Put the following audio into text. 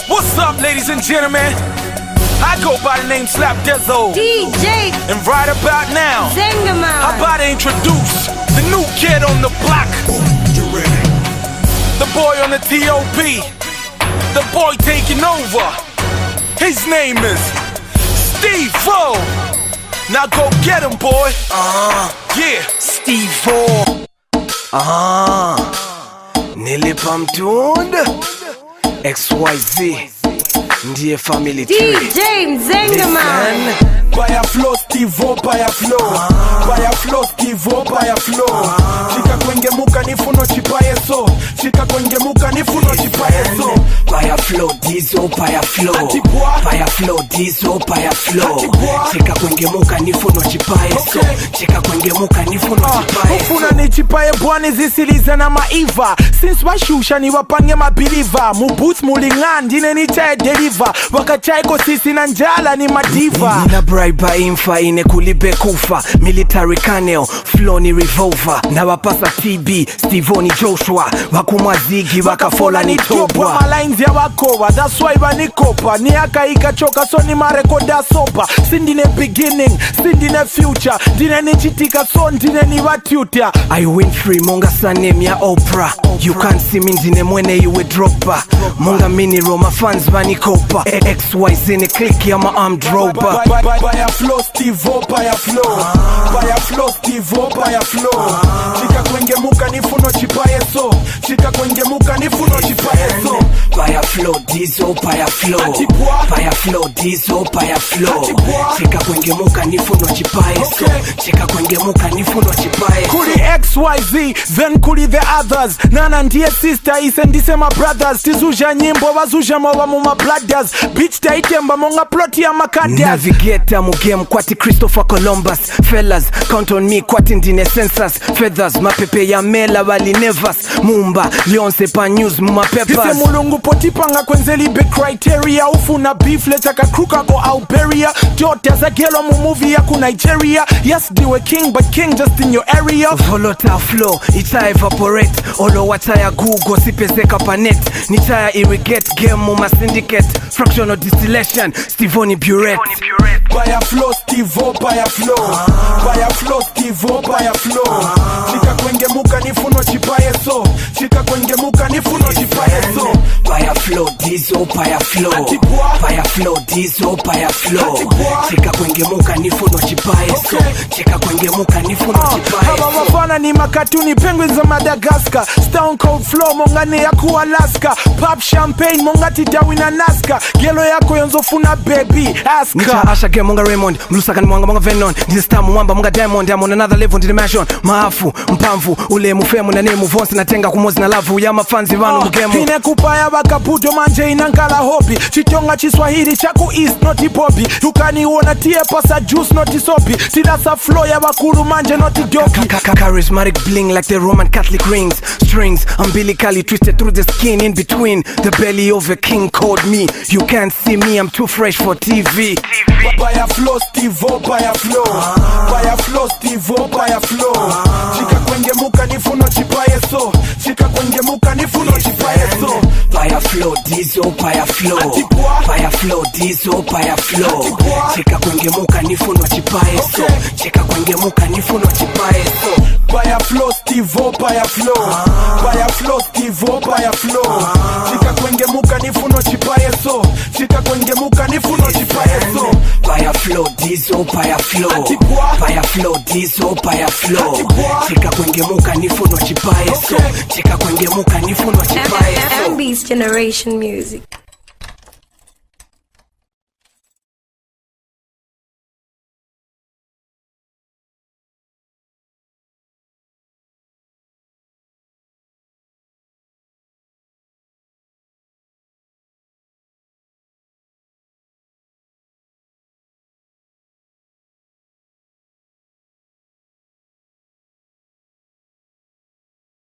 What's up, ladies and gentlemen? I go by the name Slap Dezo. DJ. And right about now, Zengaman. how about I introduce the new kid on the block? The boy on the T.O.P. The boy taking over. His name is Steve-O. Now go get him, boy. Yeah. Steve-O. Nilipa mtunda XYZ ndiye family tree. DJ Zengaman. By a flow, Steve-O, by a flow. By a flow, Steve-O, by a flow. Chika kwenge muka nifuno chipaye so. Chika kwenge muka nifuno chipaye so. By a flow, Dizo, by a flow. By a flow, Dizo, by a flow. Chika kwenge muka nifuno chipaye so. Chika kwenge muka nifuno chipaye so. Ufuna ni chipaye bwani zisiliza na maiva. Since washusha ni wapange mabiliva. Muboots mulingan, dine ni chaye deliver. Wakachaiko sisi na njala ni madiva. Nina bribe infa ine kulibe kufa. Military canal, flow ni revolver. Na wapasa TB, Steve-O ni Joshua. Wakumwa zigi, wakafola ni tobwa. Malines ya wakowa, that's why wanikopa. Ni haka ikachoka, so ni marekoda sopa. Sindine beginning, sindine future. Dine ni chitika, so ndine ni watuta. I win free, monga sa name ya Oprah. You can't see me ndine mwene iwe dropper. Monga mini Roma fans vanikopa. XYZ ni click ya ma arm dropper. By a flow, Steve-O, by a flow. By a flow, Steve-O, by a flow. Chika kwenge muka nifuno chipaye so. Chika kwenge muka nifuno chipaye so. By a flow, Dizo, by a flow. By a flow, Dizo, by a flow. Chika kwenge muka nifuno chipaye so. Chika kwenge muka nifuno chipaye so. Kuli XYZ, then kuli the others. Nana ndiye sister, ise ndise my brothers. Tizuja nyimbo, wazuja mawa muma brothers. Bitch taitemba monga ploti ya makadas. Navigator mu game kwati Christopher Columbus. Fellas, count on me kwati ndine census. Feathers, mapepe ya mela wali nevas. Mumba, Leonce pa news muma peppers. Ise mulungu potipanga kwenzeli be criteria. Ufuna beef leta kakruka go Alberia. Jota za gelo mu movie ya ku Nigeria. Yes, diwe king, but king just in your area. Volatile flow, ita evaporate. Olo wataya Google, sipezeka panet. Nitaya irrigate game muma syndicate. Fractional distillation, Steve-O ni burette. By a flow, Steve-O, by a flow. By a flow, Steve-O, by a flow. Chika kwenge muka nifuno chipaye so. Chika kwenge muka nifuno chipaye so. By a flow, Dizo, by a flow. By a flow, Dizo, by a flow. Chika kwenge muka nifuno chipaye so. Chika kwenge muka nifuno chipaye so. Hawa wafana ni makatuni, penguins za Madagascar. Stone Cold Flow, mongane ya ku Alaska. Pop champagne, mongati dawina Nazca. Gelo yako yonzofuna baby, ask Nita Asha game monga Raymond. Mlusaka ni mwanga Venom. This time mwamba monga Diamond. I'm on another level in the mansion. Maafu, mpamvu, ule mufemu na nemu vonsi na tenga kumozi na lavu. Ya mafanzi wanu mugemu. Hine kupaya bakaputo manje inankala hobi. Chitonga chiswahili chaku east noti pobi. Yukani uona tie pasa juice noti sopi. Tidasa flow ya wakulu manje noti doki. Charismatic bling like the Roman Catholic rings. Strings umbilically twisted through the skin in between. The belly of a king called me. You can't see me, I'm too fresh for TV. By a flow, Steve-O, by a flow. By a flow, Steve-O, by a flow. Chika kwenge muka nifuno chipaye so. Chika kwenge muka nifuno chipaye so. By a flow, Dizo, by a flow. By a flow, Dizo, by a flow. Chika kwenge muka nifuno chipaye so. Chika kwenge muka nifuno chipaye so. By a flow, Steve-O, by a flow. By a flow, Steve-O, by a flow. Chika kwenge muka nifuno chipaye so. Chika kwenge muka nifuno chipaye so. By a flow, Dizo, by a flow. By a flow, Dizo, by a flow. Chika kwenge muka nifuno chipaye so. Chika kwenge muka nifuno chipaye so. Beast Generation Music.